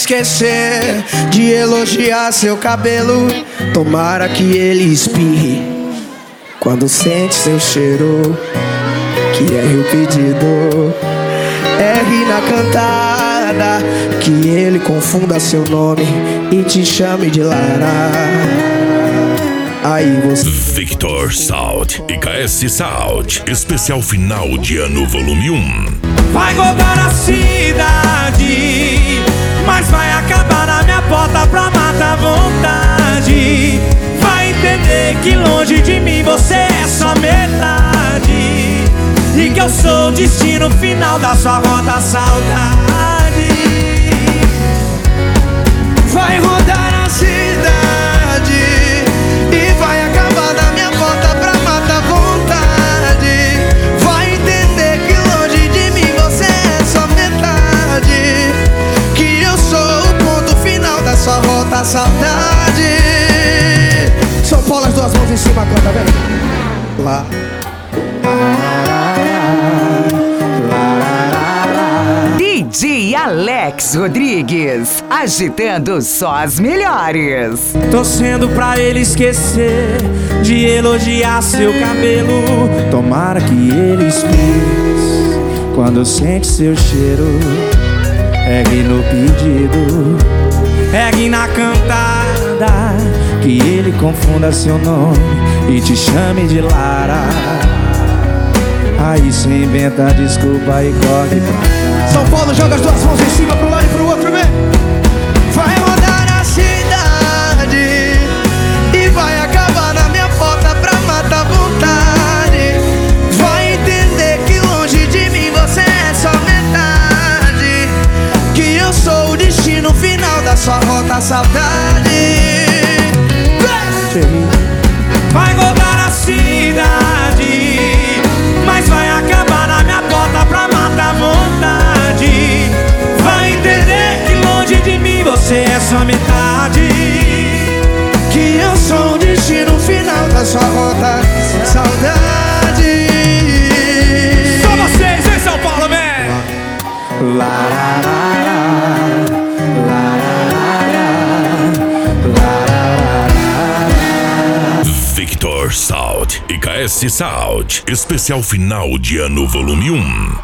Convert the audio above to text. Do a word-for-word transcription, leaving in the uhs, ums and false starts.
esquecer de elogiar seu cabelo. Tomara que ele espirre quando sente seu cheiro, que erre o pedido, erre na cantada, que ele confunda seu nome e te chame de Lara. Aí você... Victor Sound e K S Sound, especial final de ano volume um. Vai rodar a cidade, mas vai acabar na minha porta pra matar a vontade. Vai entender que longe de mim você é só metade, e que eu sou o destino final da sua rota, saudade. Vai rodar a cidade e vai acabar na minha porta pra matar a vontade. Vai entender que longe de mim você é só metade, que eu sou o ponto final da sua rota, saudade. São Paulo, as duas mãos em cima, canta, vem. Lá. D J Alex Rodrigues, agitando só as melhores. Torcendo pra ele esquecer de elogiar seu cabelo. Tomara que ele espirre quando sente seu cheiro, ergue no pedido, ergue na cantada, que ele confunda seu nome e te chame de Lara. Aí cê inventa desculpa e corre pra cá. São Paulo, joga as duas mãos em cima, pro lado e pro outro, vem. Vai rodar a cidade e vai acabar na minha porta pra matar a vontade. Vai entender que longe de mim você é só metade, que eu sou o destino final da sua rota, saudade. Vai rodar a cidade, mas vai acabar na minha porta pra matar a vontade. Vai entender que longe de mim você é só metade, que eu sou o destino final da sua rota, saudade. Só vocês, hein, São Paulo, vem! Victor Sound e K S Sound, especial final de ano volume um.